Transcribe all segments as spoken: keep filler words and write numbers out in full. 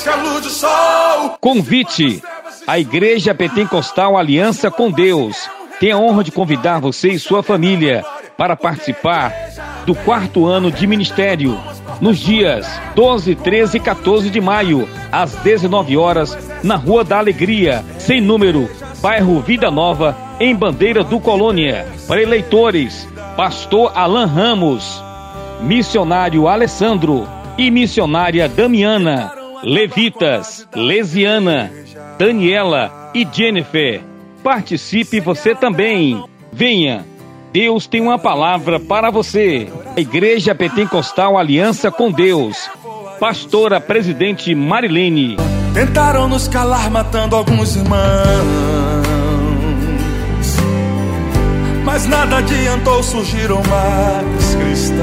que a luz do sol. Convite. A Igreja Pentecostal Aliança com Deus tem a honra de convidar você e sua família para participar do quarto ano de ministério, nos dias doze, treze e quatorze de maio, às dezenove horas, na Rua da Alegria, sem número, bairro Vida Nova, em Bandeira do Colônia. Para eleitores, pastor Alan Ramos, missionário Alessandro e missionária Damiana, levitas Lesiana, Daniela e Jennifer. Participe você também. Venha. Deus tem uma palavra para você. A Igreja Pentecostal Aliança com Deus. Pastora Presidente Marilene. Tentaram nos calar matando alguns irmãos, mas nada adiantou, surgiram mais cristãos,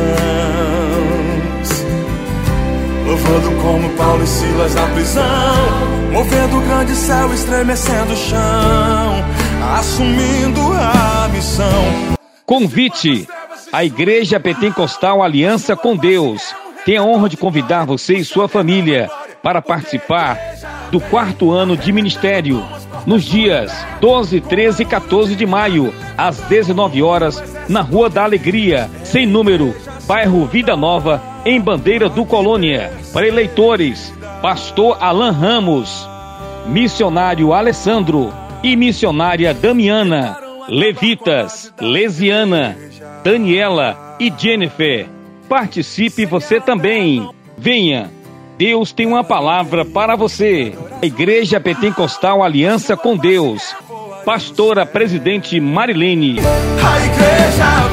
louvando como Paulo e Silas na prisão, movendo o grande céu, estremecendo o chão, assumindo a missão. Convite. A Igreja Pentecostal Aliança com Deus tem a honra de convidar você e sua família para participar do quarto ano de ministério, nos dias doze, treze e quatorze de maio, às dezenove horas, na Rua da Alegria, sem número, bairro Vida Nova, em Bandeira do Colônia. Para eleitores, pastor Alan Ramos, missionário Alessandro e missionária Damiana, levitas Lesiana, Daniela e Jennifer. Participe você também. Venha. Deus tem uma palavra para você. A Igreja Pentecostal Aliança com Deus. Pastora Presidente Marilene. A igreja